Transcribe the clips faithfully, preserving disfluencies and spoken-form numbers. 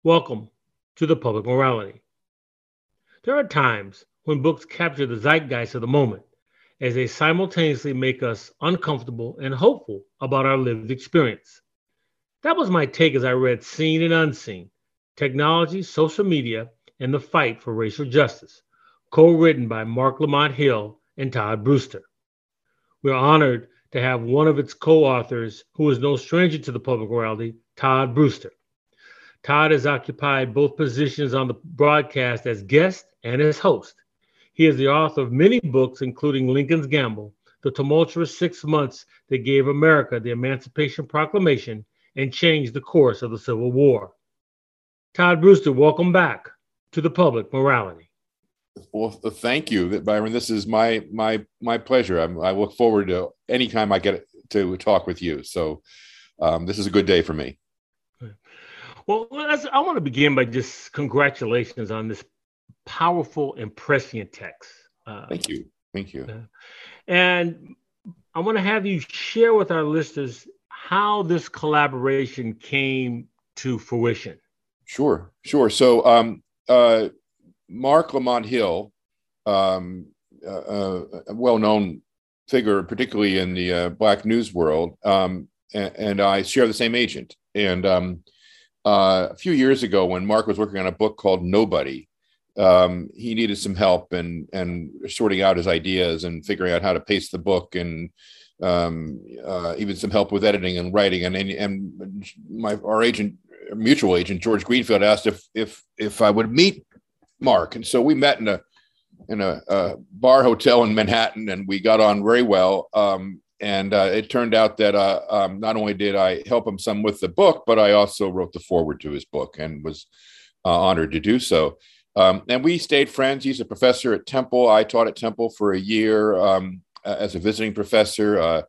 Welcome to the Public Morality. There are times when books capture the zeitgeist of the moment as they simultaneously make us uncomfortable and hopeful about our lived experience. That was my take as I read Seen and Unseen: Technology, Social Media, and the Fight for Racial Justice, co written by Mark Lamont Hill and Todd Brewster. We're honored to have one of its co authors who is no stranger to the public morality, Todd Brewster. Todd has occupied both positions on the broadcast as guest and as host. He is the author of many books, including Lincoln's Gamble, The Tumultuous Six Months That Gave America the Emancipation Proclamation and Changed the Course of the Civil War. Todd Brewster, welcome back to the Public Morality. Well, thank you, Byron. This is my my my pleasure. I'm, I look forward to any time I get to talk with you. So um, this is a good day for me. Well, I want to begin by just congratulations on this powerful and prescient text. Uh, Thank you. Thank you. Uh, and I want to have you share with our listeners how this collaboration came to fruition. Sure, sure. So um, uh, Mark Lamont Hill, um, uh, a well-known figure, particularly in the uh, Black news world, um, and, and I share the same agent. And um, Uh, a few years ago, when Mark was working on a book called Nobody, um, he needed some help and and sorting out his ideas and figuring out how to pace the book, and um, uh, even some help with editing and writing. And and my our agent, mutual agent George Greenfield, asked if if if I would meet Mark, and so we met in a in a, a bar hotel in Manhattan, and we got on very well. Um, And uh, it turned out that uh, um, not only did I help him some with the book, but I also wrote the foreword to his book and was uh, honored to do so. Um, and we stayed friends. He's a professor at Temple. I taught at Temple for a year um, as a visiting professor. Uh,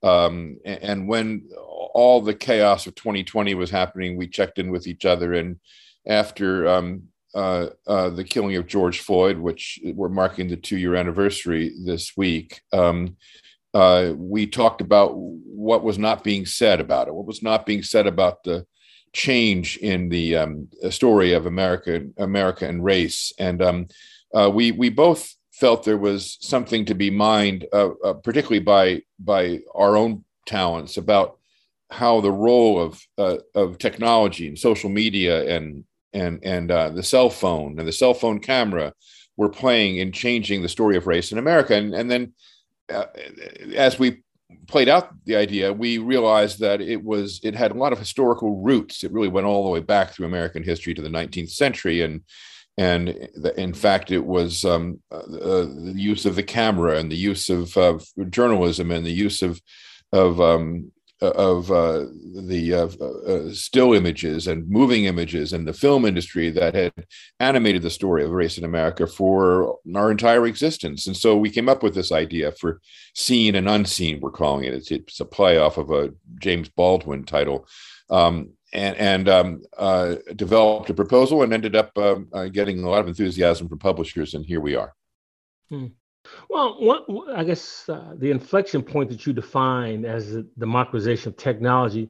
um, and, and when all the chaos of twenty twenty was happening, we checked in with each other. And after um, uh, uh, the killing of George Floyd, which we're marking the two-year anniversary this week, um, Uh, we talked about what was not being said about it, what was not being said about the change in the um, story of America, America and race. And um, uh, we we both felt there was something to be mined, uh, uh, particularly by by our own talents, about how the role of uh, of technology and social media and and and uh, the cell phone and the cell phone camera were playing in changing the story of race in America. And, and then Uh, as we played out the idea, we realized that it was it had a lot of historical roots. It really went all the way back through American history to the nineteenth century, and and the, in fact, it was um, uh, the use of the camera and the use of uh, journalism and the use of of um, of uh, the uh, uh, still images and moving images and the film industry that had animated the story of race in America for our entire existence. And so we came up with this idea for Seen and Unseen, we're calling it. It's, it's a play off of a James Baldwin title, um, and, and um, uh, developed a proposal and ended up uh, uh, getting a lot of enthusiasm from publishers, and here we are. Hmm. Well, what, I guess uh, the inflection point that you define as the democratization of technology,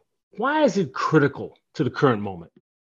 why is it critical to the current moment?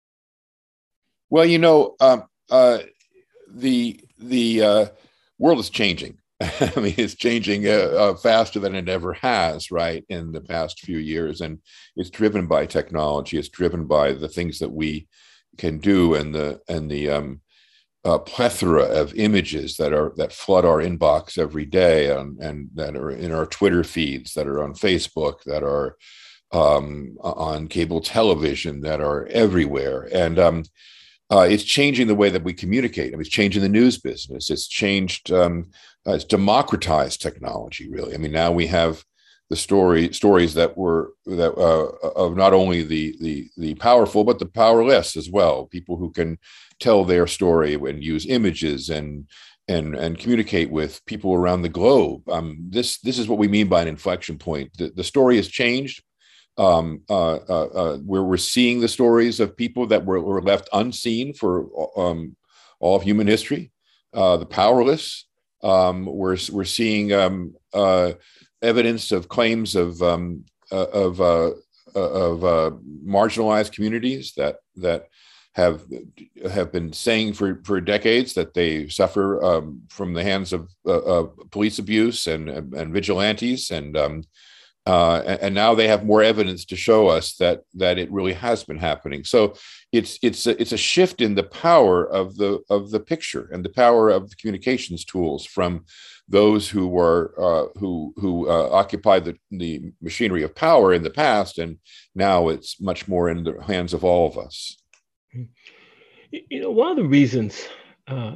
Well, you know, um, uh, the the uh, world is changing. I mean, it's changing uh, uh, faster than it ever has, right, in the past few years. And it's driven by technology. It's driven by the things that we can do and the and the um, Uh, plethora of images that are that flood our inbox every day, and, and that are in our Twitter feeds, that are on Facebook, that are um, on cable television, that are everywhere. And um, uh, it's changing the way that we communicate. I mean, it's changing the news business. It's changed, um, uh, it's democratized technology, really. I mean, now we have the story stories that were that uh, of not only the the the powerful but the powerless as well. People who can tell their story and use images and and and communicate with people around the globe. Um, this this is what we mean by an inflection point. The, the story has changed. Um, uh, uh, uh, where we're seeing the stories of people that were, were left unseen for um, all of human history. Uh, the powerless. Um, we're we're seeing um, uh, evidence of claims of um, uh, of uh, of uh, marginalized communities that that have have been saying for, for decades that they suffer um, from the hands of uh, uh, police abuse and and vigilantes, and um, uh, and now they have more evidence to show us that that it really has been happening. So it's it's a, it's a shift in the power of the of the picture and the power of the communications tools from those who were uh, who who uh, occupied the, the machinery of power in the past, and now it's much more in the hands of all of us. You know, one of the reasons uh,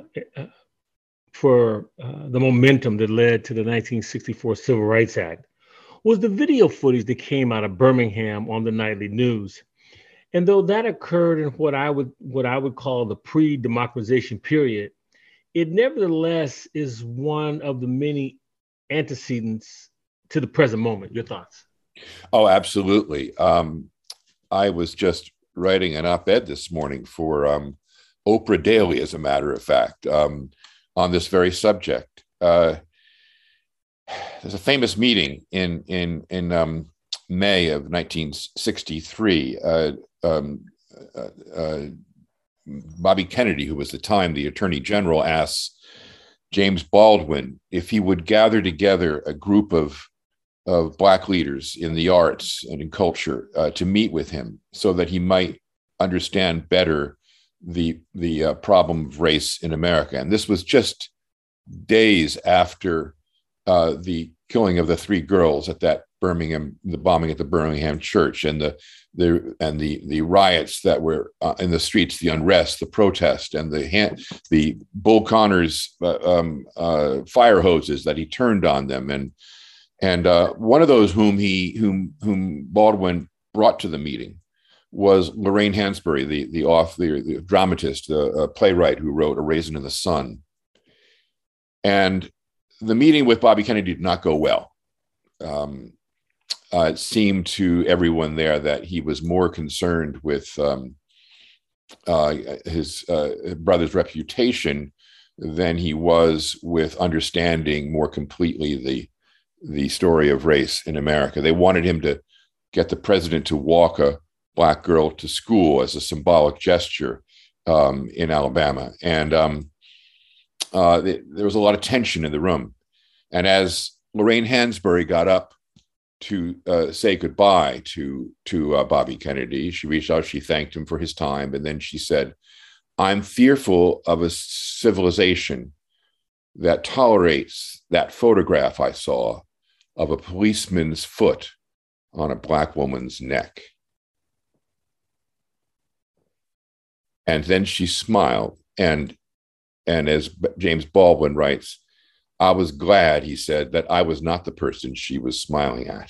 for uh, the momentum that led to the nineteen sixty-four Civil Rights Act was the video footage that came out of Birmingham on the nightly news. And though that occurred in what I would what I would call the pre-democratization period, it nevertheless is one of the many antecedents to the present moment. Your thoughts? Oh, absolutely. Um, I was just writing an op-ed this morning for um, Oprah Daily, as a matter of fact, um, on this very subject. Uh, there's a famous meeting in in in um, May of nineteen sixty-three. Uh, um, uh, uh, Bobby Kennedy, who was at the time the Attorney General, asks James Baldwin if he would gather together a group of of Black leaders in the arts and in culture uh, to meet with him so that he might understand better the, the uh, problem of race in America. And this was just days after uh, the killing of the three girls at that Birmingham, the bombing at the Birmingham church, and the the and the the riots that were uh, in the streets, the unrest, the protest, and the hand, the Bull Connors uh, um, uh, fire hoses that he turned on them. And And uh, one of those whom he whom whom Baldwin brought to the meeting was Lorraine Hansberry, the the author, the dramatist, the uh, playwright who wrote A Raisin in the Sun. And the meeting with Bobby Kennedy did not go well. Um, uh, it seemed to everyone there that he was more concerned with um, uh, his uh, brother's reputation than he was with understanding more completely the the story of race in America. They wanted him to get the president to walk a Black girl to school as a symbolic gesture um, in Alabama. And um, uh, th- there was a lot of tension in the room. And as Lorraine Hansberry got up to uh, say goodbye to, to uh, Bobby Kennedy, she reached out, she thanked him for his time. And then she said, "I'm fearful of a civilization that tolerates that photograph I saw of a policeman's foot on a Black woman's neck." And then she smiled. And, and as James Baldwin writes, "I was glad," he said, "that I was not the person she was smiling at."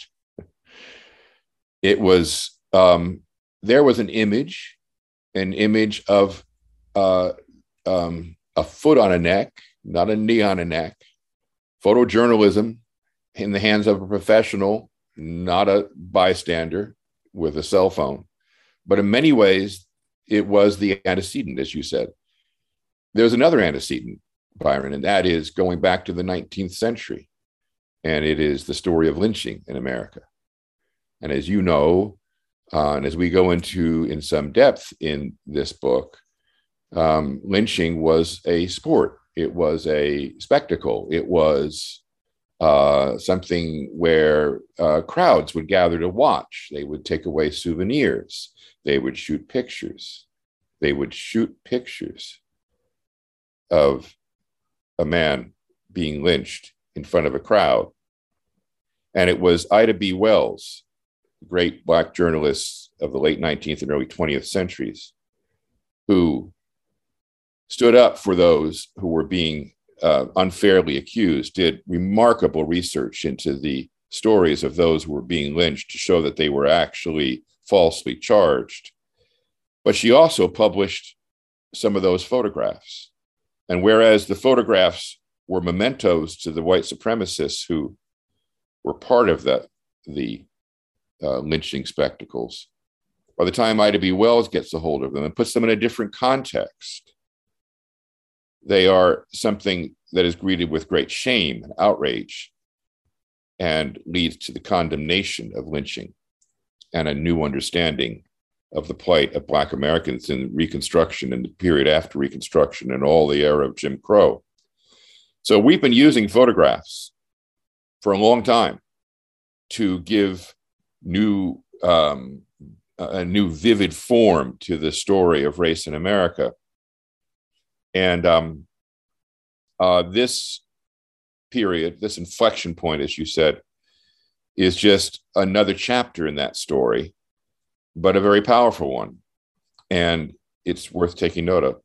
It was, um, there was an image, an image of uh, um, a foot on a neck, not a knee on a neck, photojournalism in the hands of a professional, not a bystander with a cell phone. But in many ways, it was the antecedent, as you said. There's another antecedent, Byron, and that is going back to the nineteenth century. And it is the story of lynching in America. And as you know, uh, and as we go into in some depth in this book, um, lynching was a sport. It was a spectacle. It was uh, something where uh, crowds would gather to watch. They would take away souvenirs. They would shoot pictures. They would shoot pictures of a man being lynched in front of a crowd. And it was Ida B. Wells, great Black journalist of the late nineteenth and early twentieth centuries, who stood up for those who were being uh, unfairly accused, did remarkable research into the stories of those who were being lynched to show that they were actually falsely charged. But she also published some of those photographs. And whereas the photographs were mementos to the white supremacists who were part of the, the uh, lynching spectacles, by the time Ida B. Wells gets a hold of them and puts them in a different context, they are something that is greeted with great shame and outrage and leads to the condemnation of lynching. and a new understanding of the plight of Black Americans in Reconstruction and the period after Reconstruction and all the era of Jim Crow. So we've been using photographs for a long time to give new, um, a new vivid form to the story of race in America. And um, uh, this period, this inflection point, as you said, is just another chapter in that story, but a very powerful one. And it's worth taking note of.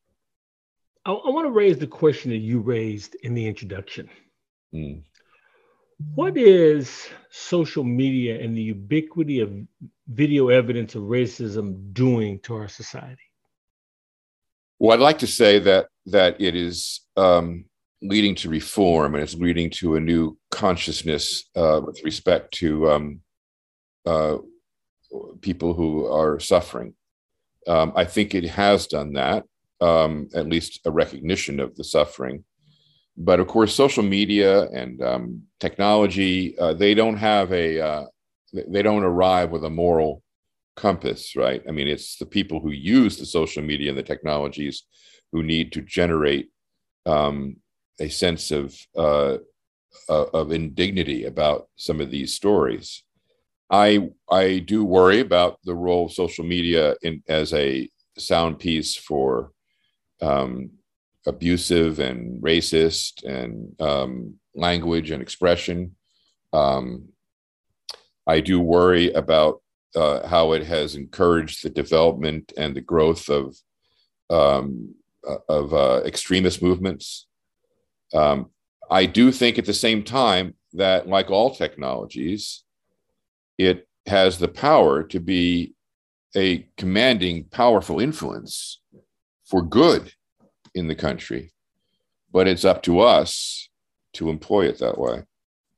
I, I want to raise the question that you raised in the introduction. Mm. What is social media and the ubiquity of video evidence of racism doing to our society? Well, I'd like to say that that it is um, leading to reform, and it's leading to a new consciousness uh, with respect to um, uh, people who are suffering. Um, I think it has done that, um, at least a recognition of the suffering. But of course, social media and um, technology, uh, they don't have a, uh, they don't arrive with a moral compass, right? I mean, it's the people who use the social media and the technologies who need to generate um, a sense of, uh, of indignity about some of these stories. I, I do worry about the role of social media in, as a sound piece for um, abusive and racist and um, language and expression. Um, I do worry about uh, how it has encouraged the development and the growth of um, of uh, extremist movements. Um, I do think at the same time that, like all technologies, it has the power to be a commanding, powerful influence for good in the country, but it's up to us to employ it that way.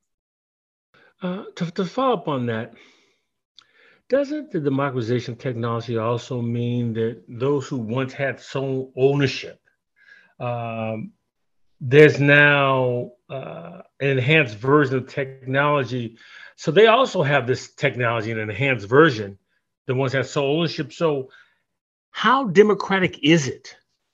Uh, to, to follow up on that, doesn't the democratization of technology also mean that those who once had sole ownership, um, there's now uh, an enhanced version of technology, so they also have this technology in an enhanced version, the ones that had sole ownership. So how democratic is it?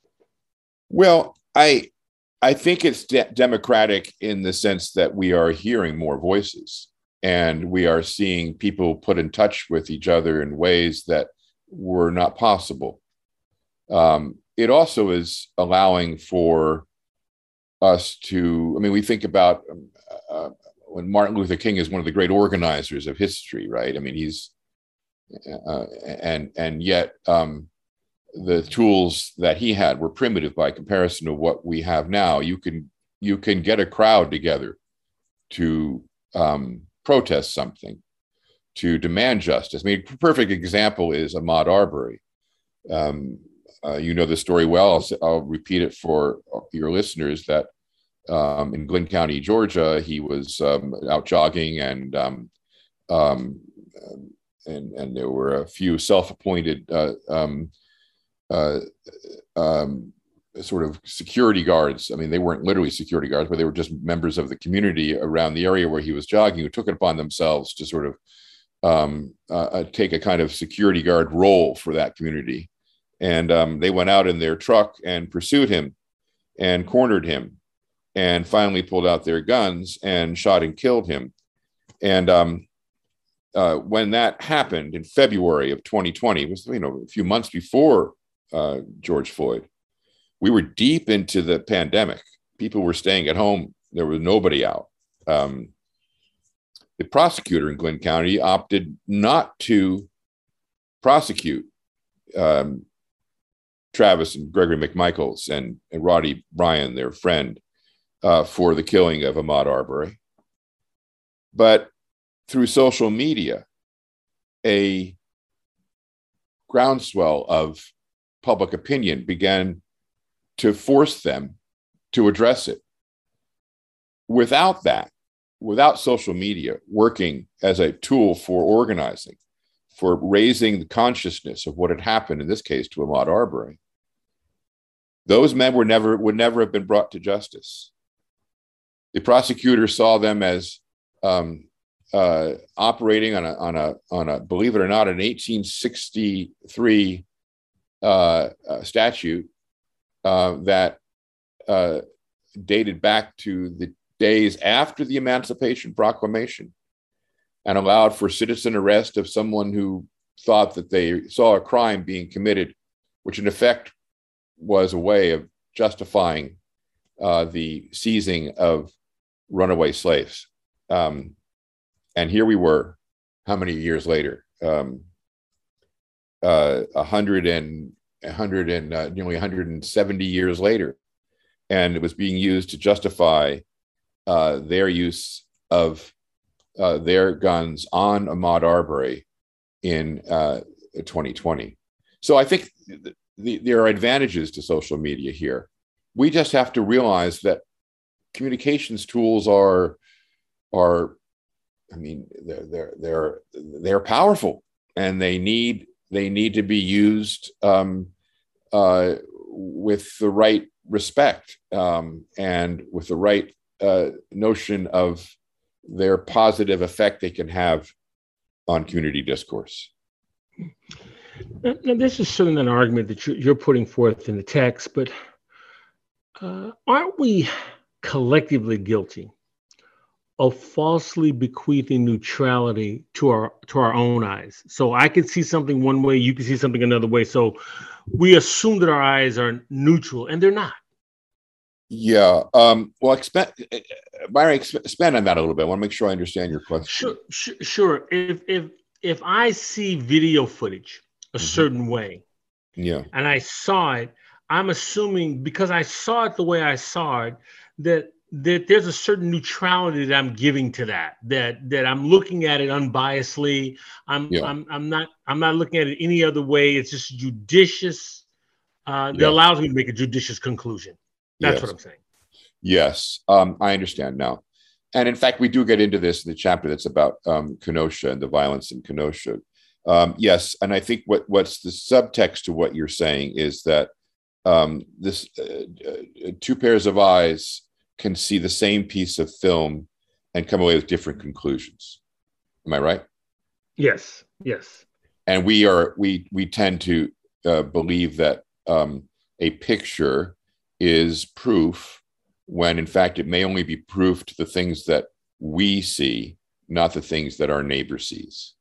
Well, I I think it's de- democratic in the sense that we are hearing more voices and we are seeing people put in touch with each other in ways that were not possible. Um, it also is allowing for us to, I mean, we think about uh, when Martin Luther King is one of the great organizers of history, right? I mean, he's, uh, and, and yet, um, the tools that he had were primitive by comparison to what we have now. You can you can get a crowd together to um, protest something, to demand justice. I mean, a perfect example is Ahmaud Arbery. Um, uh, you know the story well. I'll, I'll repeat it for your listeners that um, in Glynn County, Georgia, he was um, out jogging and um, um, and and there were a few self-appointed uh, um, Uh, um, sort of security guards. I mean, they weren't literally security guards, but they were just members of the community around the area where he was jogging who took it upon themselves to sort of um, uh, take a kind of security guard role for that community. And um, they went out in their truck and pursued him and cornered him and finally pulled out their guns and shot and killed him. And um, uh, when that happened in February of twenty twenty, it was, you know, a few months before Uh, George Floyd, we were deep into the pandemic. People were staying at home. There was nobody out. Um, the prosecutor in Glynn County opted not to prosecute um, Travis and Gregory McMichaels and, and Roddy Bryan, their friend, uh, for the killing of Ahmaud Arbery. But through social media, a groundswell of public opinion began to force them to address it. Without that, without social media working as a tool for organizing, for raising the consciousness of what had happened, in this case to Ahmaud Arbery, those men were never would never have been brought to justice. The prosecutor saw them as um, uh, operating on a on a on a believe it or not an eighteen sixty-three uh, uh, statute uh, that uh, dated back to the days after the Emancipation Proclamation, and allowed for citizen arrest of someone who thought that they saw a crime being committed, which in effect was a way of justifying uh, the seizing of runaway slaves. Um, and here we were, how many years later? Um, uh, a hundred and a hundred and uh, nearly one hundred seventy years later, and it was being used to justify uh, their use of uh, their guns on Ahmaud Arbery in uh, twenty twenty. So I think th- the, there are advantages to social media here. We just have to realize that communications tools are are, I mean, they're they're they're they're powerful, and they need they need to be used um, uh, with the right respect um, and with the right uh, notion of their positive effect they can have on community discourse. Now, now this is certainly an argument that you're, you're putting forth in the text, but uh, aren't we collectively guilty of falsely bequeathing neutrality to our to our own eyes? So I can see something one way, you can see something another way. So we assume that our eyes are neutral, and they're not. Yeah. Um, well, expand, Byron, expand on that a little bit. I want to make sure I understand your question. Sure. Sure. sure. If if if I see video footage a mm-hmm. certain way, yeah, and I saw it, I'm assuming because I saw it the way I saw it, that that there's a certain neutrality that I'm giving to that, that that I'm looking at it unbiasedly. I'm yeah. I'm I'm not I'm not looking at it any other way. It's just judicious. Uh, that yes. allows me to make a judicious conclusion. That's yes. what I'm saying. Yes, um, I understand now. And in fact, we do get into this in the chapter that's about um, Kenosha and the violence in Kenosha. Um, yes, and I think what what's the subtext to what you're saying is that um, this uh, uh, two pairs of eyes can see the same piece of film and come away with different conclusions. Am I right? Yes. Yes. And we are we we tend to uh, believe that um, a picture is proof when in fact it may only be proof to the things that we see, not the things that our neighbor sees.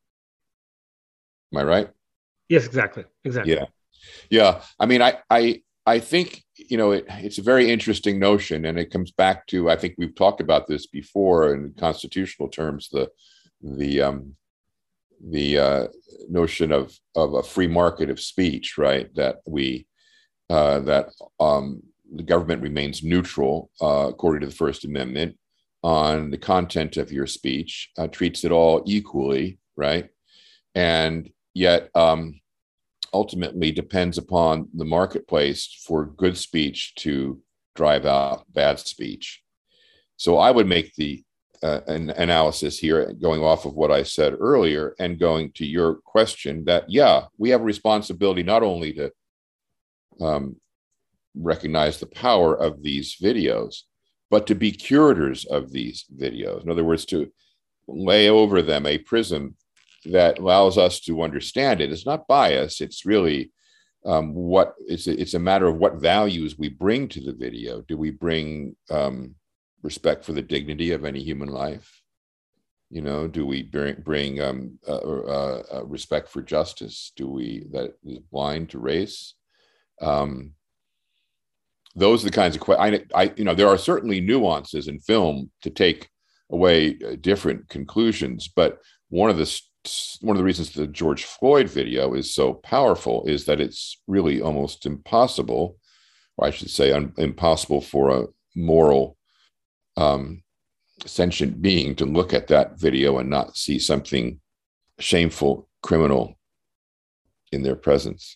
Am I right? Yes, exactly. Exactly. Yeah. Yeah. I mean, I I I think, you know, it, it's a very interesting notion, and it comes back to, I think we've talked about this before in constitutional terms, the the um, the uh, notion of of a free market of speech, right? That we uh, that um, the government remains neutral, uh, according to the First Amendment, on the content of your speech, uh, treats it all equally, right? And yet, um, ultimately depends upon the marketplace for good speech to drive out bad speech. So I would make the uh, an analysis here, going off of what I said earlier and going to your question, that, yeah, we have a responsibility not only to um, recognize the power of these videos, but to be curators of these videos. In other words, to lay over them a prism that allows us to understand it. It's not bias. It's really um, what it's a, it's a matter of what values we bring to the video. Do we bring um, respect for the dignity of any human life? You know, do we bring, bring um, uh, uh, uh, respect for justice? Do we that is blind to race? Um, those are the kinds of questions. I, I, you know, there are certainly nuances in film to take away uh, different conclusions, but one of the One of the reasons the George Floyd video is so powerful is that it's really almost impossible, or I should say un- impossible for a moral um, sentient being to look at that video and not see something shameful, criminal in their presence.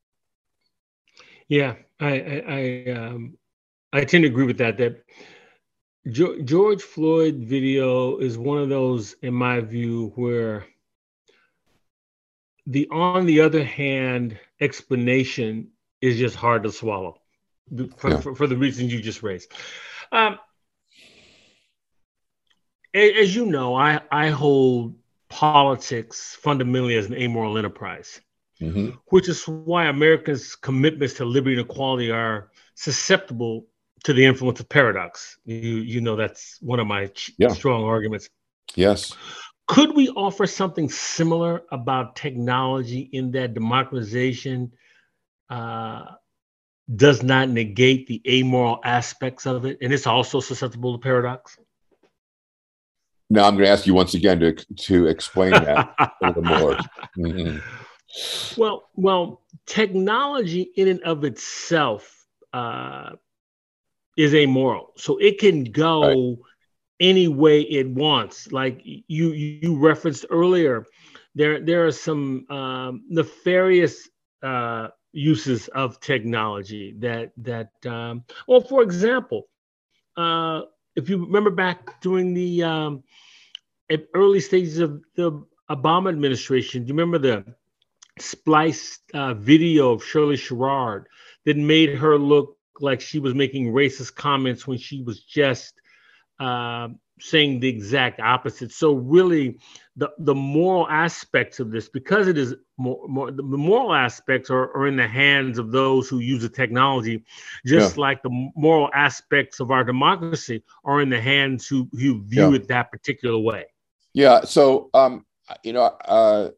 Yeah, I I I, um, I tend to agree with that. That jo- George Floyd video is one of those, in my view, where the on the other hand explanation is just hard to swallow for, yeah. for, for the reasons you just raised. Um, as you know, I, I hold politics fundamentally as an amoral enterprise, mm-hmm. which is why Americans' commitments to liberty and equality are susceptible to the influence of paradox. You, you know, that's one of my Yeah. strong arguments. Yes. Could we offer something similar about technology in that democratization uh, does not negate the amoral aspects of it, and it's also susceptible to paradox? Now I'm going to ask you once again to to explain that a little more. Mm-hmm. Well, well, technology in and of itself uh, is amoral, so it can go Right. any way it wants. Like you you referenced earlier, there there are some um, nefarious uh, uses of technology that that um, well, for example, uh, if you remember back during the um, early stages of the Obama administration, do you remember the spliced uh, video of Shirley Sherrod that made her look like she was making racist comments when she was just uh, saying the exact opposite? So really, the the moral aspects of this, because it is more, more the moral aspects are, are in the hands of those who use the technology, just Yeah. like the moral aspects of our democracy are in the hands who, who view Yeah. it that particular way. Yeah. So, um, you know, uh,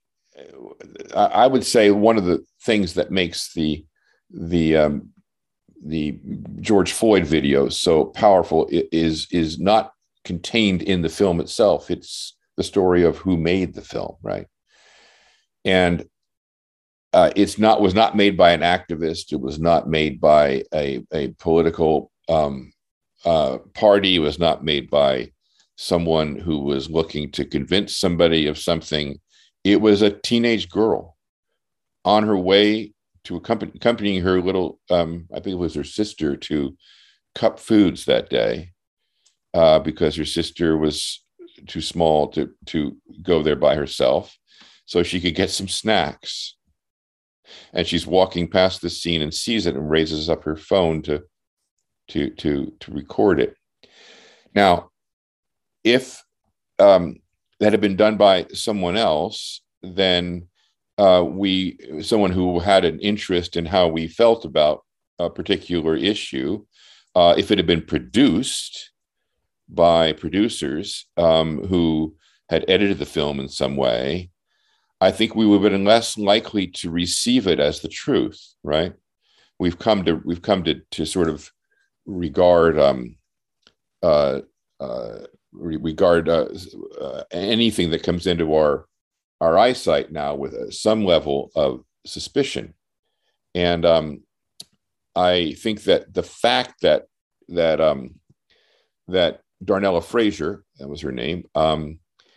I would say one of the things that makes the the um, the George Floyd video so powerful is is not contained in the film itself. It's the story of who made the film, right? And uh, it's not was not made by an activist. It was not made by a a political um, uh, party. It was not made by someone who was looking to convince somebody of something. It was a teenage girl on her way to accompany, accompanying her little, um, I think it was her sister, to Cup Foods that day uh, because her sister was too small to, to go there by herself, so she could get some snacks. And she's walking past the scene and sees it and raises up her phone to, to, to, to record it. Now, if um, that had been done by someone else, then uh, we, someone who had an interest in how we felt about a particular issue, uh, if it had been produced by producers um, who had edited the film in some way, I think we would have been less likely to receive it as the truth, right? We've come to we've come to to sort of regard um, uh, uh, regard uh, uh, anything that comes into our our eyesight now with uh, some level of suspicion. And um, I think that the fact that that um, that Darnella Frazier, that was her name, um,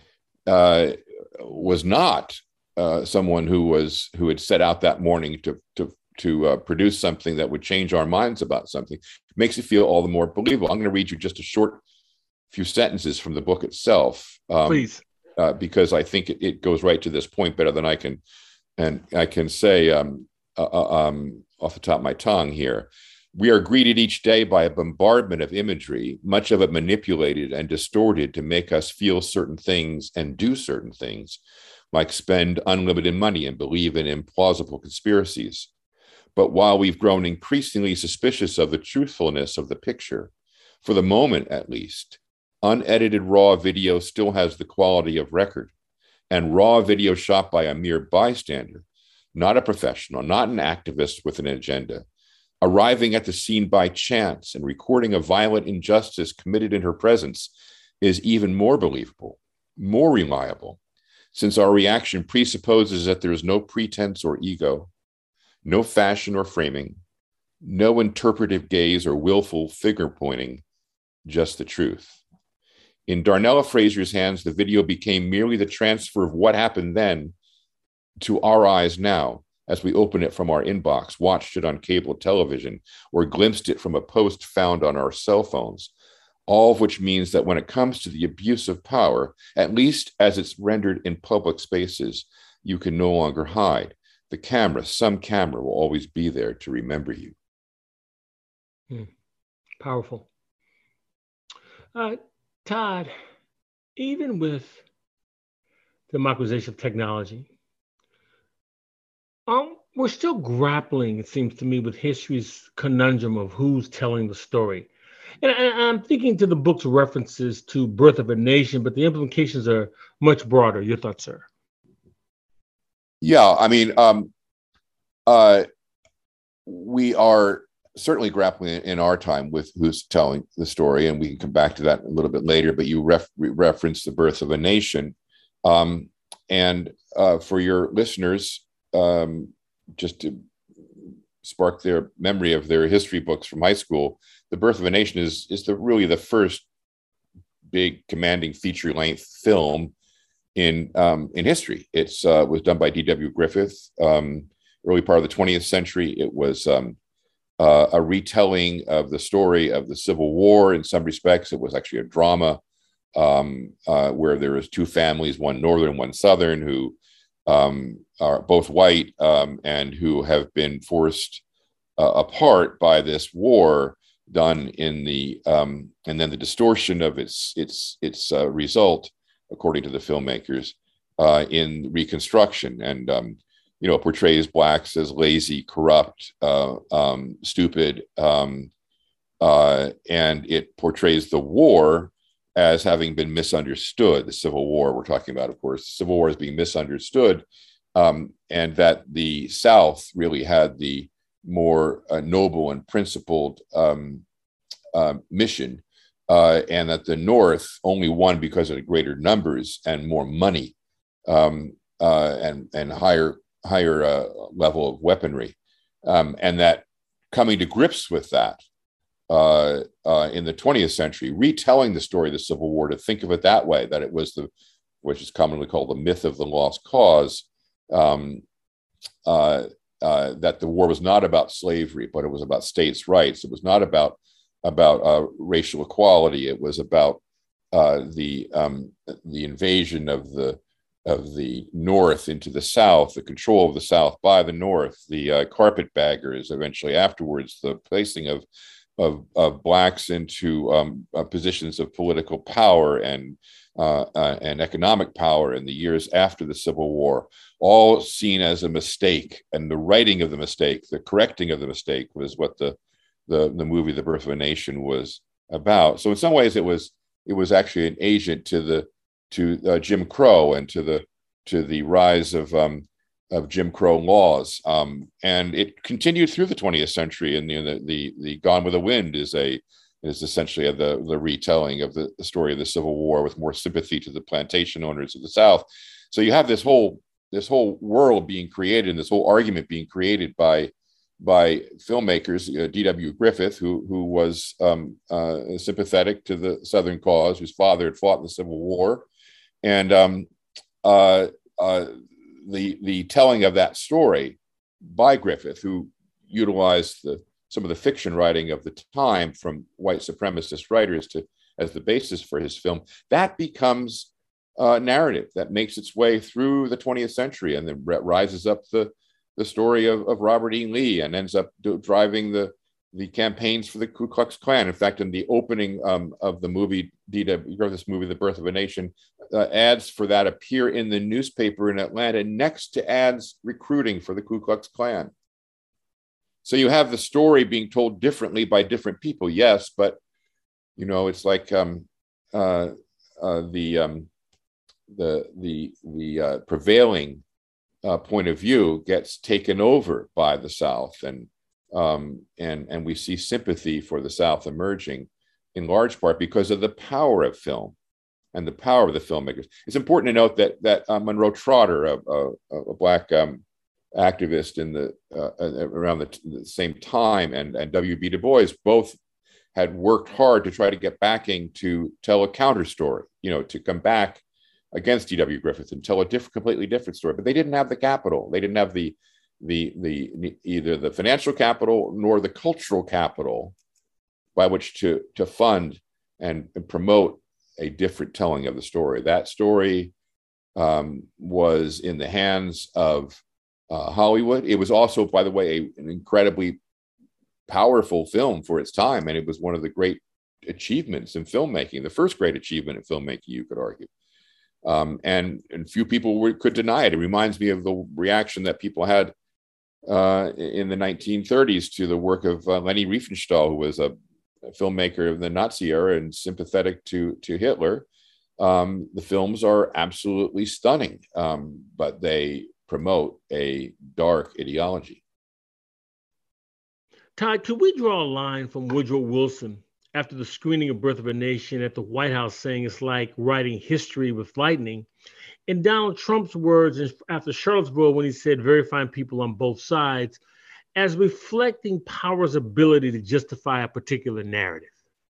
uh, was not uh, someone who was who had set out that morning to to to uh, produce something that would change our minds about something, makes it feel all the more believable. I'm going to read you just a short few sentences from the book itself, um, please, uh, because I think it, it goes right to this point better than I can, and I can say um, uh, um, off the top of my tongue here. We are greeted each day by a bombardment of imagery, much of it manipulated and distorted to make us feel certain things and do certain things, like spend unlimited money and believe in implausible conspiracies. But while we've grown increasingly suspicious of the truthfulness of the picture, for the moment at least, unedited raw video still has the quality of record, and raw video shot by a mere bystander, not a professional, not an activist with an agenda, arriving at the scene by chance and recording a violent injustice committed in her presence, is even more believable, more reliable, since our reaction presupposes that there is no pretense or ego, no fashion or framing, no interpretive gaze or willful finger pointing, just the truth. In Darnella Frazier's hands, the video became merely the transfer of what happened then to our eyes now, as we open it from our inbox, watched it on cable television, or glimpsed it from a post found on our cell phones. All of which means that when it comes to the abuse of power, at least as it's rendered in public spaces, you can no longer hide. The camera, some camera, will always be there to remember you. Hmm. Powerful. Uh, Todd, even with democratization of technology, um, we're still grappling, it seems to me, with history's conundrum of who's telling the story. And I, I'm thinking to the book's references to Birth of a Nation, but the implications are much broader. Your thoughts, sir? Yeah, I mean, um, uh, we are certainly grappling in our time with who's telling the story, and we can come back to that a little bit later. But you ref- referenced The Birth of a Nation. Um, and uh, for your listeners, um, just to spark their memory of their history books from high school, The Birth of a Nation is, is the really the first big commanding feature-length film in um, in history. It's uh, was done by D W Griffith, um, early part of the twentieth century. It was um, uh, a retelling of the story of the Civil War. In some respects, it was actually a drama um, uh, where there was two families, one northern, one southern, who um, are both white um, and who have been forced uh, apart by this war done in the um, and then the distortion of its its its uh, result, according to the filmmakers, uh, in Reconstruction, and um, you know, portrays blacks as lazy, corrupt, uh, um, stupid, um, uh, and it portrays the war as having been misunderstood. The Civil War we're talking about, of course, the Civil War is being misunderstood, um, and that the South really had the more uh, noble and principled um, uh, mission. Uh, and that the North only won because of the greater numbers and more money, um, uh, and and higher higher uh, level of weaponry, um, and that coming to grips with that uh, uh, in the twentieth century, retelling the story of the Civil War, to think of it that way, that it was the, which is commonly called the myth of the lost cause, um, uh, uh, that the war was not about slavery, but it was about states' rights. It was not about about uh, racial equality. It was about uh, the um, the invasion of the of the North into the South, the control of the South by the North, the uh, carpetbaggers. Eventually, afterwards, the placing of of, of blacks into um, uh, positions of political power and uh, uh, and economic power in the years after the Civil War, all seen as a mistake. And the righting of the mistake, the correcting of the mistake, was what the the the movie The Birth of a Nation was about. So in some ways it was it was actually an agent to the to uh, Jim Crow and to the to the rise of um, of Jim Crow laws, um, and it continued through the twentieth century. And you know, the, the the Gone with the Wind is a is essentially a, the the retelling of the, the story of the Civil War with more sympathy to the plantation owners of the South. So you have this whole this whole world being created, and this whole argument being created by by filmmakers, uh, D W Griffith, who who was um, uh, sympathetic to the Southern cause, whose father had fought in the Civil War, and um, uh, uh, the the telling of that story by Griffith, who utilized the, some of the fiction writing of the time from white supremacist writers to as the basis for his film, that becomes a narrative that makes its way through the twentieth century, and then rises up the the story of, of Robert E. Lee, and ends up do, driving the the campaigns for the Ku Klux Klan. In fact, in the opening um, of the movie, D W Griffith's movie, The Birth of a Nation, uh, ads for that appear in the newspaper in Atlanta next to ads recruiting for the Ku Klux Klan. So you have the story being told differently by different people, yes, but you know, it's like um, uh, uh, the um, the the the uh, prevailing Uh, point of view gets taken over by the South, and um, and and we see sympathy for the South emerging, in large part because of the power of film and the power of the filmmakers. It's important to note that that uh, Monroe Trotter, a, a, a black um, activist in the uh, around the, the same time, and and W B Du Bois, both had worked hard to try to get backing to tell a counter story, you know, to come back against D W Griffith and tell a different, completely different story. But they didn't have the capital. They didn't have the, the, the either the financial capital nor the cultural capital by which to, to fund and, and promote a different telling of the story. That story um, was in the hands of uh, Hollywood. It was also, by the way, a, an incredibly powerful film for its time, and it was one of the great achievements in filmmaking, the first great achievement in filmmaking, you could argue. Um, and, and few people would, could deny it. It reminds me of the reaction that people had uh, in the nineteen thirties to the work of uh, Leni Riefenstahl, who was a, a filmmaker of the Nazi era and sympathetic to, to Hitler. Um, the films are absolutely stunning, um, but they promote a dark ideology. Todd, could we draw a line from Woodrow Wilson after the screening of Birth of a Nation at the White House saying it's like writing history with lightning? And Donald Trump's words after Charlottesville when he said very fine people on both sides as reflecting power's ability to justify a particular narrative?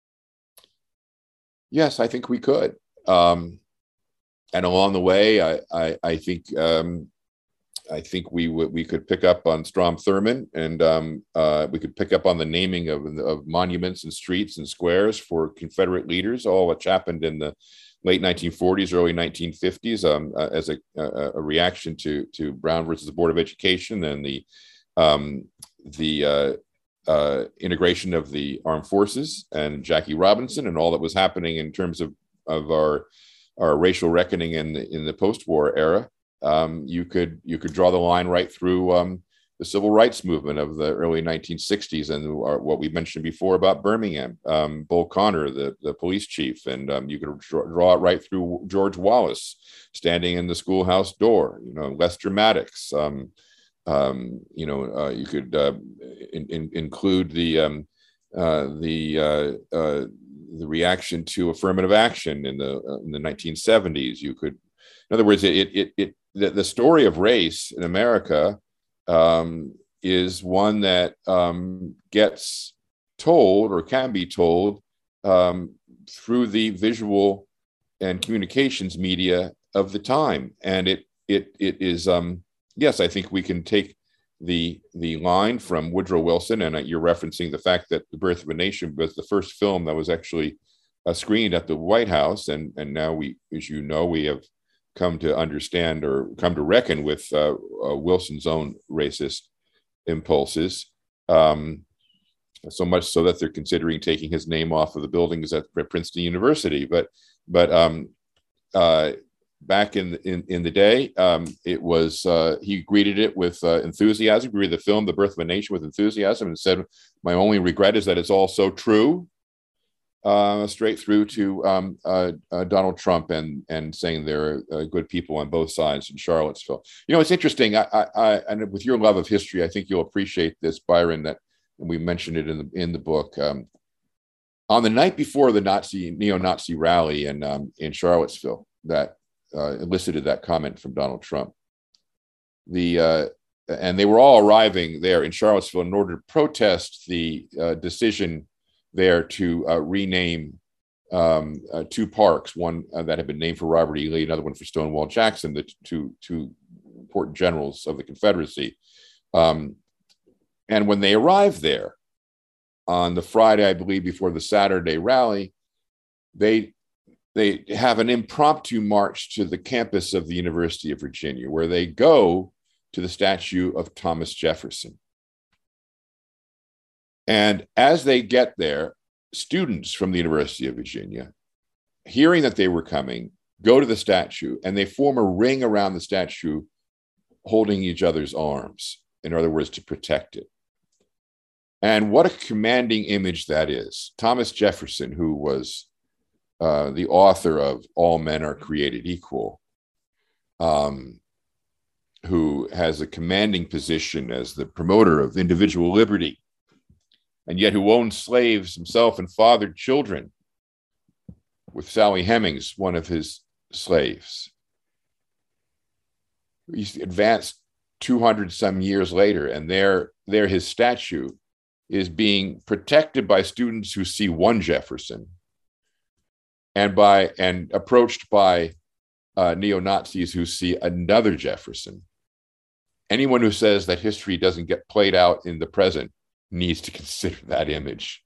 Yes, I think we could. Um, and along the way, I, I, I think um, I think we w- we could pick up on Strom Thurmond, and um, uh, we could pick up on the naming of, of monuments and streets and squares for Confederate leaders, all which happened in the late nineteen forties, early nineteen fifties, um, uh, as a, a, a reaction to to Brown versus the Board of Education and the um, the uh, uh, integration of the armed forces and Jackie Robinson and all that was happening in terms of of our our racial reckoning in the, in the post-war era. Um, you could you could draw the line right through um, the civil rights movement of the early nineteen sixties and our, what we mentioned before about Birmingham, um, Bull Connor, the, the police chief, and um, you could draw, draw it right through George Wallace standing in the schoolhouse door. You know, Lester Maddox. Um, um, you know, uh, you could uh, in, in, include the um, uh, the uh, uh, the reaction to affirmative action in the uh, in the nineteen seventies. You could, in other words, it it it the, the story of race in America um, is one that um, gets told or can be told um, through the visual and communications media of the time, and it it it is um, yes, I think we can take the the line from Woodrow Wilson, and you're referencing the fact that The Birth of a Nation was the first film that was actually uh, screened at the White House, and and now we, as you know, we have come to understand or come to reckon with uh, uh, Wilson's own racist impulses, um, so much so that they're considering taking his name off of the buildings at Princeton University. But but um, uh, back in, in in the day, um, it was uh, he greeted it with uh, enthusiasm. Greeted the film "The Birth of a Nation" with enthusiasm, and said, "My only regret is that it's all so true." Uh, straight through to um, uh, uh, Donald Trump and and saying there are uh, good people on both sides in Charlottesville. You know, it's interesting. I, I, I and with your love of history, I think you'll appreciate this, Byron. That we mentioned it in the in the book. Um, on the night before the Nazi neo-Nazi rally in um, in Charlottesville, that uh, elicited that comment from Donald Trump. The uh, and they were all arriving there in Charlottesville in order to protest the uh, decision there to uh, rename um, uh, two parks, one uh, that had been named for Robert E. Lee, another one for Stonewall Jackson, the two, two important generals of the Confederacy. Um, and when they arrived there on the Friday, I believe, before the Saturday rally, they they have an impromptu march to the campus of the University of Virginia, where they go to the statue of Thomas Jefferson. And as they get there, students from the University of Virginia, hearing that they were coming, go to the statue and they form a ring around the statue, holding each other's arms, in other words, to protect it. And what a commanding image that is. Thomas Jefferson, who was uh, the author of All Men Are Created Equal, um, who has a commanding position as the promoter of individual liberty, and yet who owned slaves himself and fathered children with Sally Hemings, one of his slaves. He advanced two hundred some years later, and there, there his statue is being protected by students who see one Jefferson and by and approached by uh, neo-Nazis who see another Jefferson. Anyone who says that history doesn't get played out in the present needs to consider that image.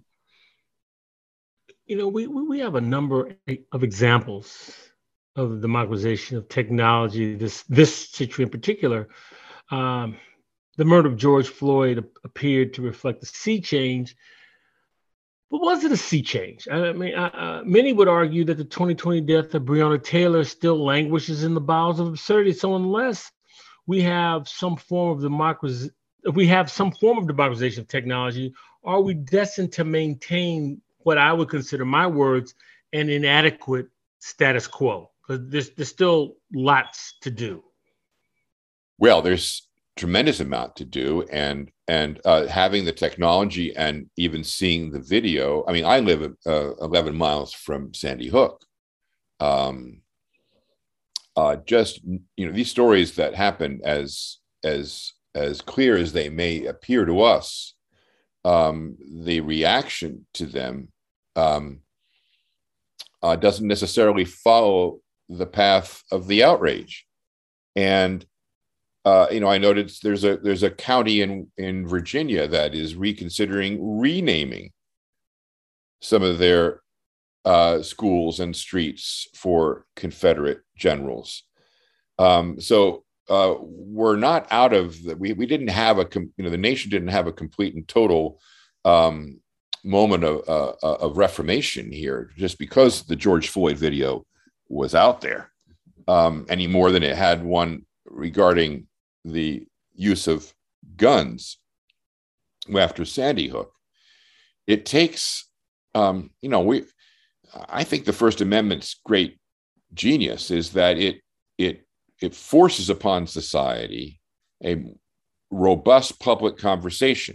You know, we, we have a number of examples of the democratization of technology, this, this century in particular. Um, the murder of George Floyd appeared to reflect a sea change, But was it a sea change? I mean, uh, uh, many would argue that the twenty twenty death of Breonna Taylor still languishes in the bowels of absurdity. So unless we have some form of democracy, if we have some form of democratization of technology, are we destined to maintain what I would consider, my words, an inadequate status quo? Because there's, there's still lots to do. Well, there's tremendous amount to do, and and uh, having the technology and even seeing the video. I mean, I live uh, eleven miles from Sandy Hook. Um, uh, just you know, these stories that happen, as as as clear as they may appear to us, um, the reaction to them um, uh, doesn't necessarily follow the path of the outrage, and Uh, you know, I noticed there's a there's a county in, in Virginia that is reconsidering renaming some of their uh, schools and streets for Confederate generals. Um, so uh, we're not out of the, we we didn't have a you know the nation didn't have a complete and total um, moment of uh, of reformation here just because the George Floyd video was out there, um, any more than it had one regarding the use of guns after Sandy Hook. It takes, um, you know, we. I think the First Amendment's great genius is that it it it forces upon society a robust public conversation,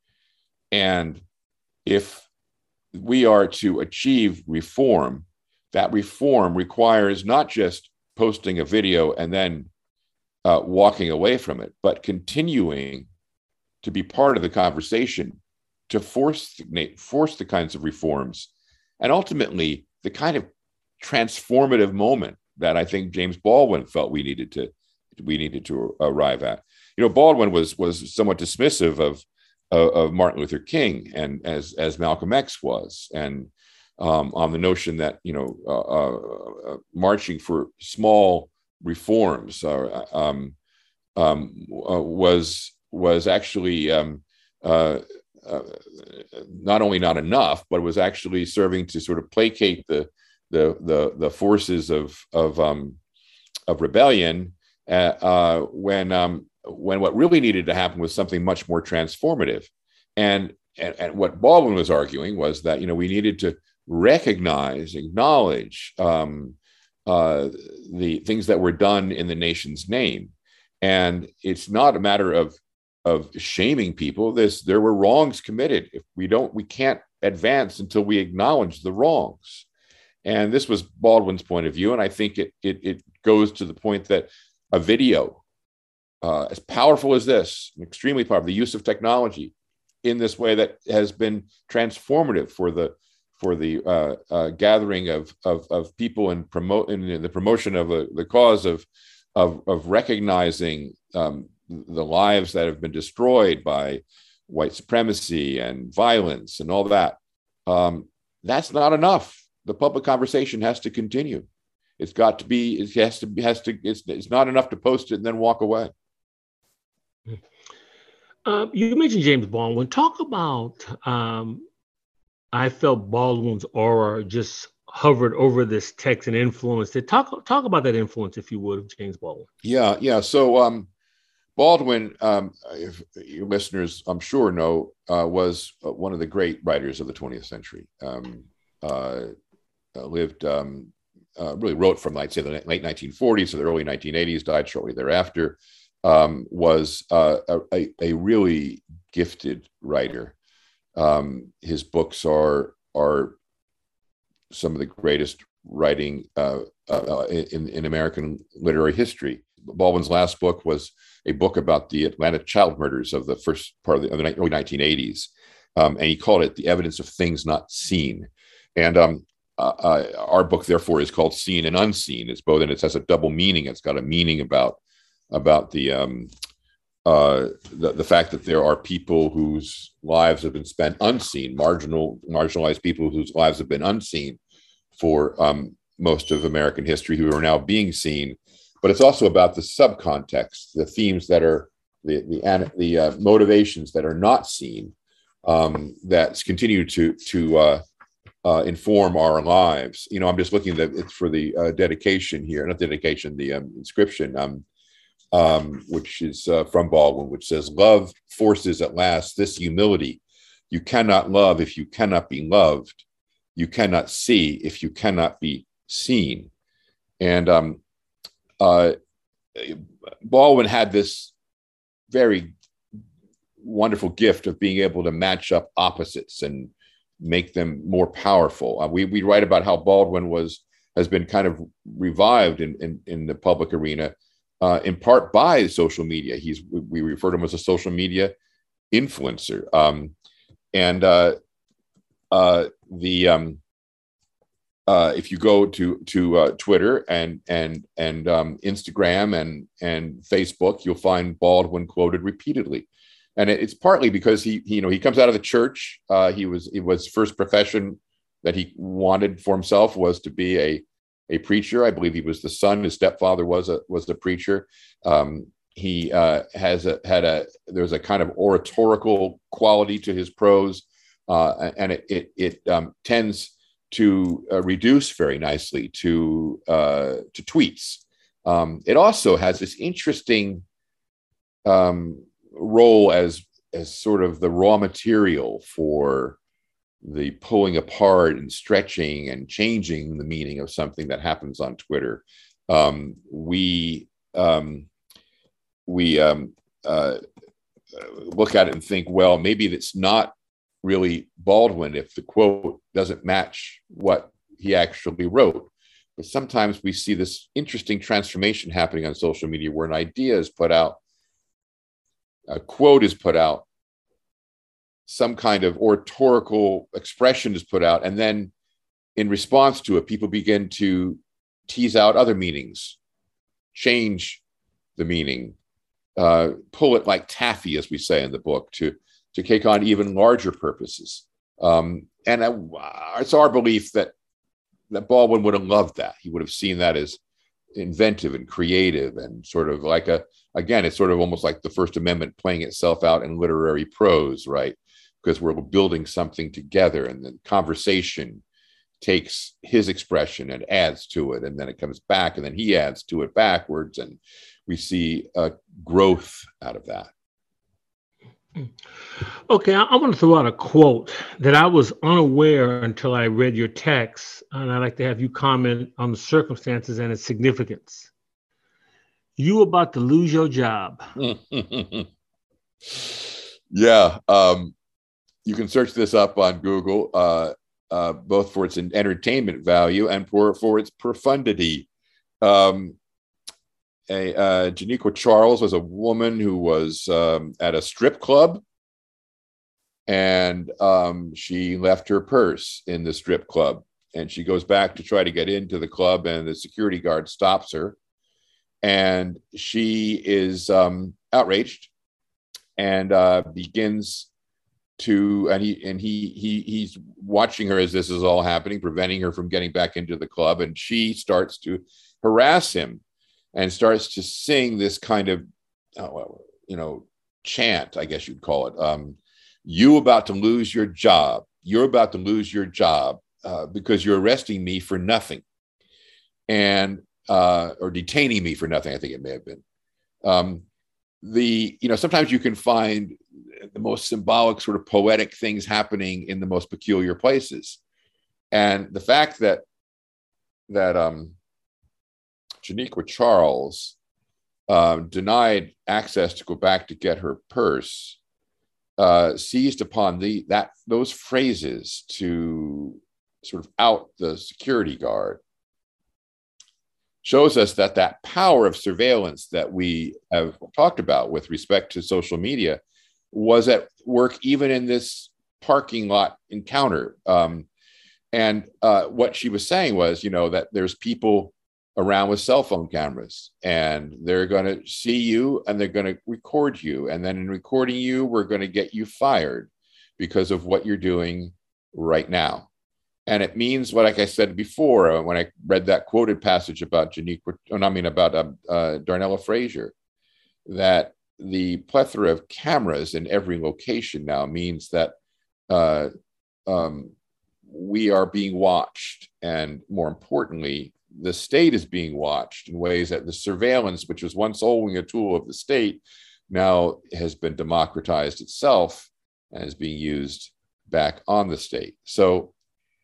and if we are to achieve reform, that reform requires not just posting a video and then Uh, walking away from it, but continuing to be part of the conversation to force force the kinds of reforms and ultimately the kind of transformative moment that I think James Baldwin felt we needed to we needed to arrive at. You know, Baldwin was was somewhat dismissive of of, of Martin Luther King and as as Malcolm X was, and um, on the notion that you know uh, uh, marching for small reforms uh, um, um, uh, was was actually um, uh, uh, not only not enough, but was actually serving to sort of placate the the the, the forces of of um, of rebellion uh, uh, when um, when what really needed to happen was something much more transformative. And, and and what Baldwin was arguing was that you know we needed to recognize, acknowledge um, uh, the things that were done in the nation's name, and it's not a matter of of shaming people. This there were wrongs committed. If we don't, we can't advance until we acknowledge the wrongs. And this was Baldwin's point of view, and I think it it, it goes to the point that a video, uh, as powerful as this, extremely powerful, the use of technology in this way that has been transformative for the for the uh, uh, gathering of, of of people and promote in the promotion of a, the cause of of, of recognizing um, the lives that have been destroyed by white supremacy and violence and all that. Um, that's not enough. The public conversation has to continue. It's got to be. It has to. Has to. It's. It's not enough to post it and then walk away. Uh, you mentioned James Baldwin. Talk about. Um, I felt Baldwin's aura just hovered over this text and influenced it. Talk. Talk about that influence, if you would, of James Baldwin. Yeah. Yeah. So um, Baldwin, um, if your listeners, I'm sure, know, uh, was one of the great writers of the twentieth century. Um, uh, lived. Um, Uh, really wrote from, I'd say, the late nineteen forties to the early nineteen eighties, died shortly thereafter, um, was uh, a, a really gifted writer. Um, his books are are some of the greatest writing uh, uh, in, in American literary history. Baldwin's last book was a book about the Atlanta child murders of the first part of the, of the early nineteen eighties, um, and he called it The Evidence of Things Not Seen. And um, Uh, uh, our book, therefore, is called Seen and Unseen. It's both, and it has a double meaning. It's got a meaning about about the um, uh, the, the fact that there are people whose lives have been spent unseen, marginal, marginalized people whose lives have been unseen for um, most of American history, who are now being seen. But it's also about the subcontext, the themes that are the the the uh, motivations that are not seen, um, that's continued to to uh, uh, inform our lives. You know, I'm just looking at it for the uh, dedication here, not dedication, the um, inscription, um, um, which is uh, from Baldwin, which says, "Love forces at last this humility. You cannot love if you cannot be loved. You cannot see if you cannot be seen." And um, uh, Baldwin had this very wonderful gift of being able to match up opposites and make them more powerful. Uh, we we write about how Baldwin was has been kind of revived in in, in the public arena, uh, in part by social media. He's we refer to him as a social media influencer, um, and uh, uh, the um, uh, if you go to to uh, Twitter and and and um, Instagram and and Facebook, you'll find Baldwin quoted repeatedly. And it's partly because he, he, you know, he comes out of the church. Uh, he was, it was first profession that he wanted for himself was to be a, a preacher. I believe he was the son. His stepfather was a was the preacher. Um, he uh, has a, had a there's a kind of oratorical quality to his prose, uh, and it it, it um, tends to uh, reduce very nicely to uh, to tweets. Um, it also has this interesting Um, role as as sort of the raw material for the pulling apart and stretching and changing the meaning of something that happens on Twitter. Um, we um, we um, uh, look at it and think, well, maybe it's not really Baldwin if the quote doesn't match what he actually wrote. But sometimes we see this interesting transformation happening on social media where an idea is put out, a quote is put out, some kind of oratorical expression is put out, and then in response to it, people begin to tease out other meanings, change the meaning, uh, pull it like taffy, as we say in the book, to, to take on even larger purposes. Um, and uh, it's our belief that, that Baldwin would have loved that. He would have seen that as inventive and creative and sort of like a, again, it's sort of almost like the First Amendment playing itself out in literary prose, right? Because we're building something together and the conversation takes his expression and adds to it, and then it comes back and then he adds to it backwards, and we see a growth out of that. Okay, I, I want to throw out a quote that I was unaware until I read your text, and I'd like to have you comment on the circumstances and its significance. You about to lose your job. Yeah, um, you can search this up on Google, uh, uh, both for its entertainment value and for, for its profundity. Um, a, uh, Janiqua Charles was a woman who was um, at a strip club, and um, she left her purse in the strip club, and she goes back to try to get into the club, and the security guard stops her, and she is um, outraged and uh, begins to, and he and he he he's watching her as this is all happening, preventing her from getting back into the club, and she starts to harass him and starts to sing this kind of, oh, well, you know, chant, I guess you'd call it. Um, you about to lose your job. You're about to lose your job uh, because you're arresting me for nothing, and uh, or detaining me for nothing. I think it may have been. Um, the you know sometimes you can find the most symbolic, sort of poetic things happening in the most peculiar places, and the fact that that um, Janiqua Charles uh, denied access to go back to get her purse, uh, seized upon the that those phrases to sort of out the security guard, shows us that that power of surveillance that we have talked about with respect to social media was at work even in this parking lot encounter. Um, and uh, what she was saying was, you know, that there's people around with cell phone cameras, and they're going to see you and they're going to record you. And then in recording you, we're going to get you fired because of what you're doing right now. And it means, what, like I said before, uh, when I read that quoted passage about Janiqua, I mean, about uh, uh, Darnella Frazier, that the plethora of cameras in every location now means that uh, um, we are being watched, and more importantly, the state is being watched in ways that the surveillance, which was once only a tool of the state, now has been democratized itself and is being used back on the state. So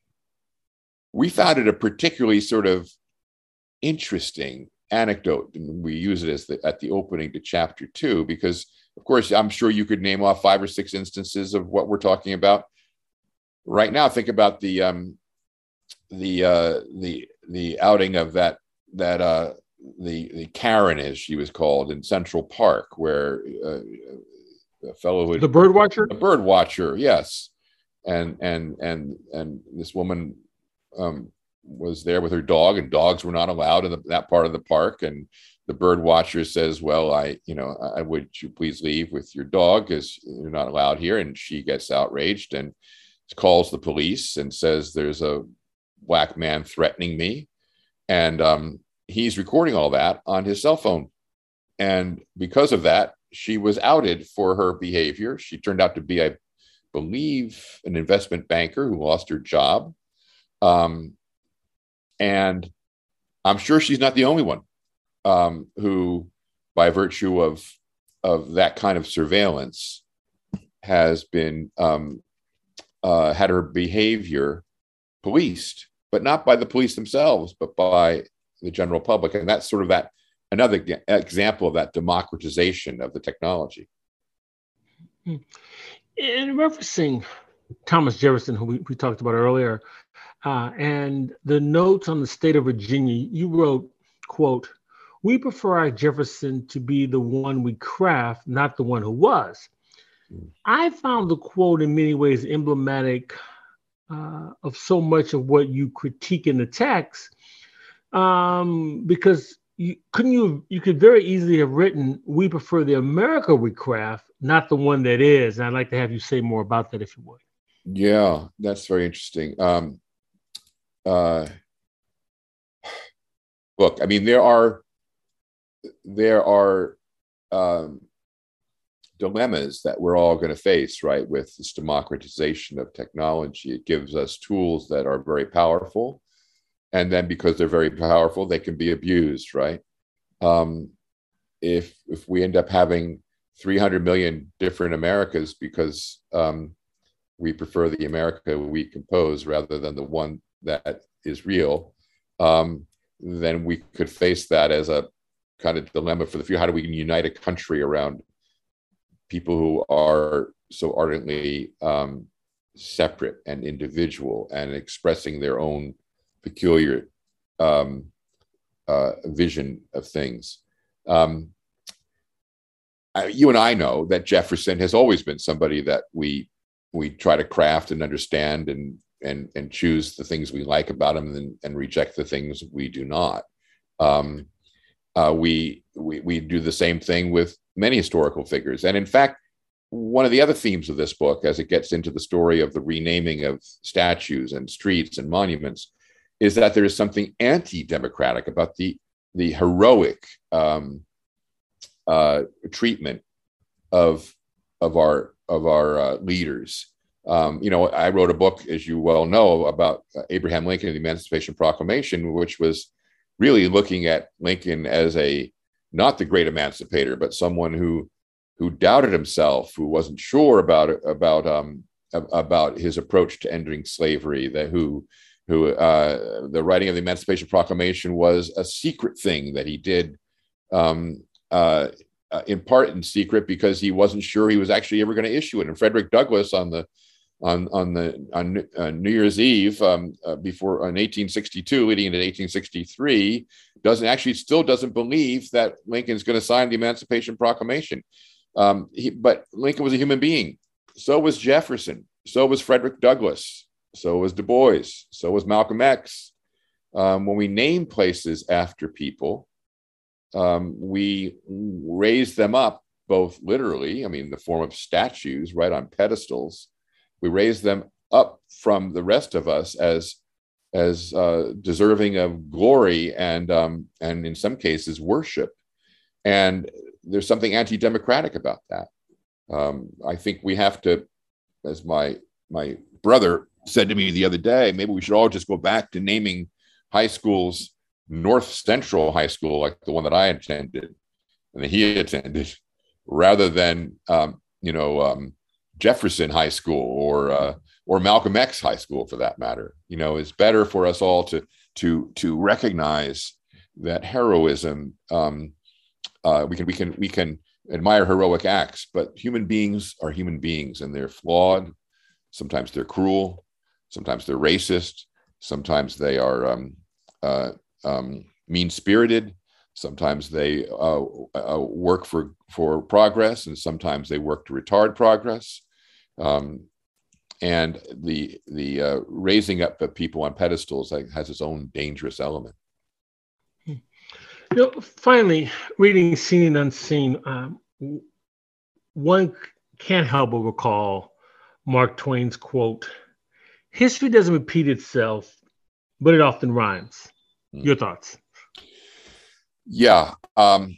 we found it a particularly sort of interesting anecdote, and we use it as the, at the opening to chapter two, because of course, I'm sure you could name off five or six instances of what we're talking about right now. Think about the um, the uh, the the outing of that that uh, the the Karen, as she was called, in Central Park, where uh, a fellow who the bird watcher, a bird watcher, yes, and and and and this woman um, was there with her dog, and dogs were not allowed in the, that part of the park, and the bird watcher says, well, I, you know, I would you please leave with your dog, because you're not allowed here. And she gets outraged and calls the police and says, there's a black man threatening me. And um, he's recording all that on his cell phone. And because of that, she was outed for her behavior. She turned out to be, I believe, an investment banker who lost her job. Um, and I'm sure she's not the only one. Um, who, by virtue of of that kind of surveillance, has been um, uh, had her behavior policed, but not by the police themselves, but by the general public. And that's sort of that another example of that democratization of the technology. In referencing Thomas Jefferson, who we, we talked about earlier, uh, and the notes on the state of Virginia, you wrote, quote, "We prefer our Jefferson to be the one we craft, not the one who was." Mm. I found the quote in many ways emblematic uh, of so much of what you critique in the text, um, because you couldn't you you could very easily have written, "We prefer the America we craft, not the one that is." And I'd like to have you say more about that, if you would. Yeah, that's very interesting. Um, uh, look, I mean, there are. There are um, dilemmas that we're all going to face, right, with this democratization of technology. It gives us tools that are very powerful, and then because they're very powerful, they can be abused, right? Um, if if we end up having three hundred million different Americas because um, we prefer the America we compose rather than the one that is real, um, then we could face that as a kind of dilemma for the future. How do we unite a country around people who are so ardently um, separate and individual and expressing their own peculiar um, uh, vision of things? Um, I, you and I know that Jefferson has always been somebody that we we try to craft and understand and and and choose the things we like about him and, and reject the things we do not. Um, Uh, we, we we do the same thing with many historical figures. And in fact, one of the other themes of this book, as it gets into the story of the renaming of statues and streets and monuments, is that there is something anti-democratic about the, the heroic um, uh, treatment of, of our, of our uh, leaders. Um, you know, I wrote a book, as you well know, about uh, Abraham Lincoln and the Emancipation Proclamation, which was really looking at Lincoln as a, not the great emancipator, but someone who who doubted himself, who wasn't sure about about um, about his approach to ending slavery. That who who uh, the writing of the Emancipation Proclamation was a secret thing that he did, um, uh, in part in secret because he wasn't sure he was actually ever going to issue it. And Frederick Douglass on the on on the on uh, New Year's Eve um, uh, before in eighteen sixty-two, leading into eighteen sixty-three, doesn't actually still doesn't believe that Lincoln's going to sign the Emancipation Proclamation. Um, he, but Lincoln was a human being. So was Jefferson. So was Frederick Douglass. So was Du Bois. So was Malcolm X. Um, when we name places after people, um, we raise them up both literally, I mean, in the form of statues right on pedestals. We raise them up from the rest of us as as uh, deserving of glory and um, and in some cases worship. And there's something anti-democratic about that. Um, I think we have to, as my my brother said to me the other day, maybe we should all just go back to naming high schools North Central High School, like the one that I attended and that he attended, rather than um, you know um, Jefferson High School or uh, or Malcolm X High School, for that matter. You know, it's better for us all to to to recognize that heroism. Um, uh, we can we can we can admire heroic acts, but human beings are human beings, and they're flawed. Sometimes they're cruel. Sometimes they're racist. Sometimes they are um, uh, um, mean-spirited. Sometimes they uh, uh, work for for progress, and sometimes they work to retard progress. Um, and the the uh, raising up of people on pedestals like, has its own dangerous element. You know, finally, reading Seen and Unseen, um, one can't help but recall Mark Twain's quote, "History doesn't repeat itself, but it often rhymes." Mm. Your thoughts? Yeah. Um,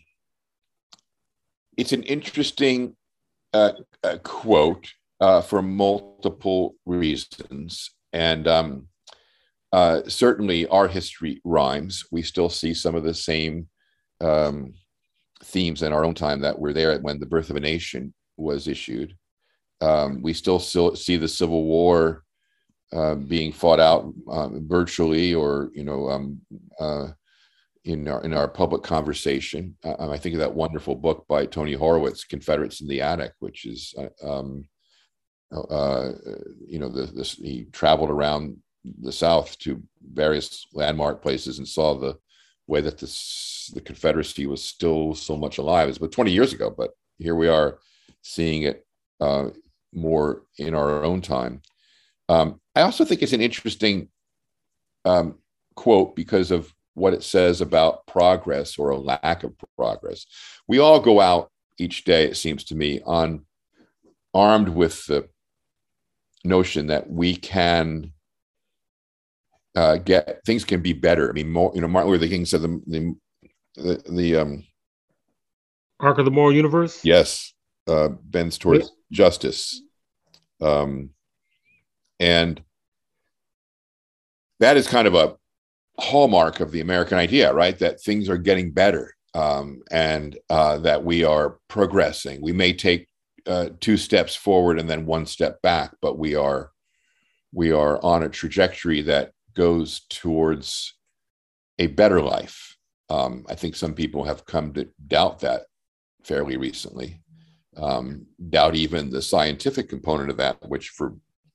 it's an interesting uh, uh, quote uh, for multiple reasons. And um, uh, certainly our history rhymes. We still see some of the same um, themes in our own time that were there when The Birth of a Nation was issued. Um, we still see the Civil War uh, being fought out um, virtually, or you know, um, uh, in our in our public conversation. Uh, I think of that wonderful book by Tony Horowitz, "Confederates in the Attic," which is, um, uh, you know, the, this, he traveled around the South to various landmark places and saw the way that this, the Confederacy was still so much alive. It was about twenty years ago, but here we are seeing it uh, more in our own time. Um, I also think it's an interesting um, quote because of what it says about progress or a lack of progress. We all go out each day, it seems to me, on armed with the notion that we can uh, get things can be better. I mean, more, you know, Martin Luther King said the the the, the um, arc of the moral universe. Yes, uh, bends towards yep. justice. Um, and that is kind of a hallmark of the American idea, right? That things are getting better um, and uh, that we are progressing. We may take uh, two steps forward and then one step back, but we are we are on a trajectory that goes towards a better life. Um, I think some people have come to doubt that fairly recently. Um, doubt even the scientific component of that, which for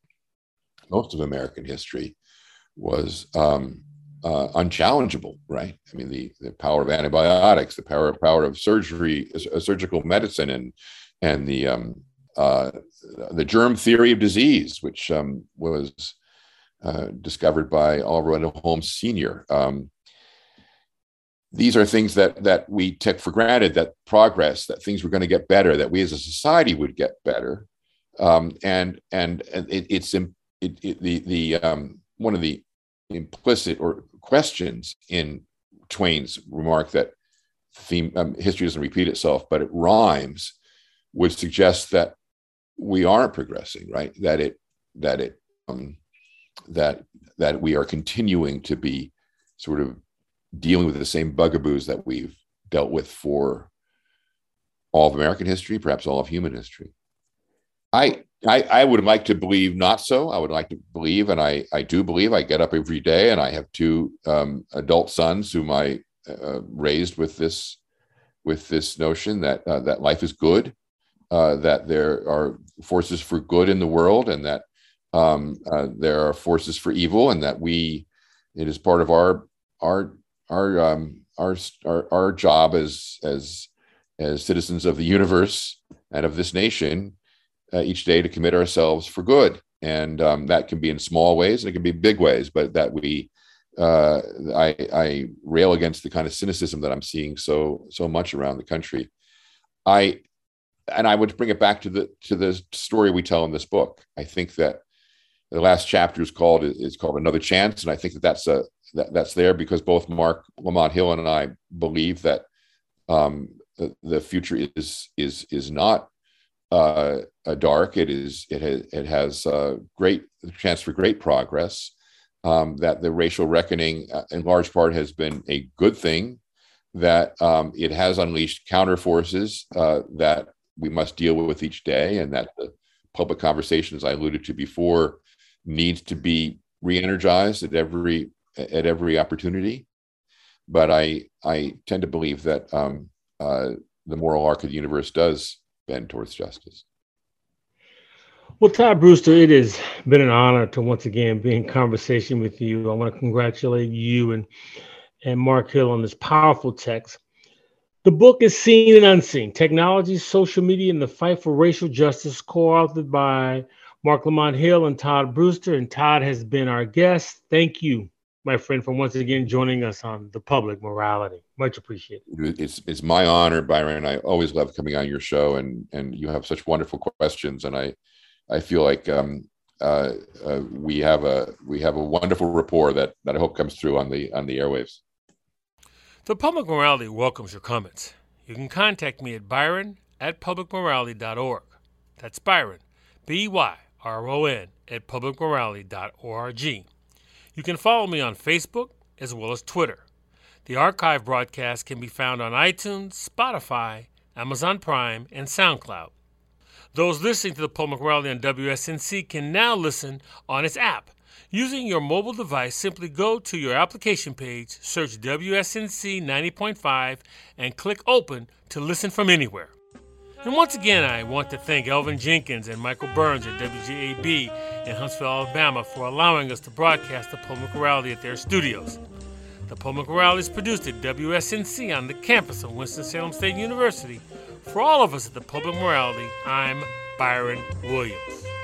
most of American history was um, uh, unchallengeable, right? I mean, the, the power of antibiotics, the power power of surgery, uh, surgical medicine, and and the um, uh, the germ theory of disease, which um, was uh, discovered by Oliver Wendell Holmes Senior Um, these are things that that we take for granted, that progress, that things were going to get better, that we as a society would get better, um, and and and it, it's it, it, the the um, one of the implicit or questions in Twain's remark that theme um, history doesn't repeat itself, but it rhymes, would suggest that we aren't progressing, right? That it that it um, that that we are continuing to be sort of dealing with the same bugaboos that we've dealt with for all of American history, perhaps all of human history. I, I, I would like to believe not so. I would like to believe, and I, I do believe, I get up every day, and I have two um, adult sons whom I uh, raised with this, with this notion that uh, that life is good, uh, that there are forces for good in the world, and that um, uh, there are forces for evil, and that we, it is part of our our our um, our, our our job as as as citizens of the universe and of this nation uh, each day to commit ourselves for good, and um, that can be in small ways and it can be big ways, but that we uh, I, I rail against the kind of cynicism that I'm seeing so so much around the country. I and I would bring it back to the to the story we tell in this book. I think that the last chapter is called is called Another Chance, and I think that that's a that, that's there because both Mark Lamont Hill and I believe that um, the, the future is is is not uh, uh, dark. It is it has it has uh, great chance for great progress. Um, that the racial reckoning, uh, in large part, has been a good thing. That um, it has unleashed counter forces uh, that we must deal with each day, and that the public conversation, as I alluded to before, needs to be re-energized at every at every opportunity. But I I tend to believe that um, uh, the moral arc of the universe does bend towards justice. Well, Todd Brewster, it has been an honor to once again be in conversation with you. I want to congratulate you and, and Mark Hill on this powerful text. The book is Seen and Unseen: Technology, Social Media, and the Fight for Racial Justice, co-authored by Mark Lamont Hill and Todd Brewster. And Todd has been our guest. Thank you, my friend, for once again joining us on The Public Morality. Much appreciated. It's it's my honor, Byron. I always love coming on your show, and and you have such wonderful questions, and I I feel like um, uh, uh, we have a we have a wonderful rapport that that I hope comes through on the on the airwaves. The Public Morality welcomes your comments. You can contact me at byron at public morality dot org. That's Byron, B Y R O N, at public morality dot org. You can follow me on Facebook as well as Twitter. The archive broadcast can be found on iTunes, Spotify, Amazon Prime, and SoundCloud. Those listening to the Public Morality on W S N C can now listen on its app. Using your mobile device, simply go to your application page, search W S N C ninety point five, and click Open to listen from anywhere. And once again, I want to thank Elvin Jenkins and Michael Burns at W G A B in Huntsville, Alabama, for allowing us to broadcast the Public Morality at their studios. The Public Morality is produced at W S N C on the campus of Winston-Salem State University. For all of us at the Public Morality, I'm Byron Williams.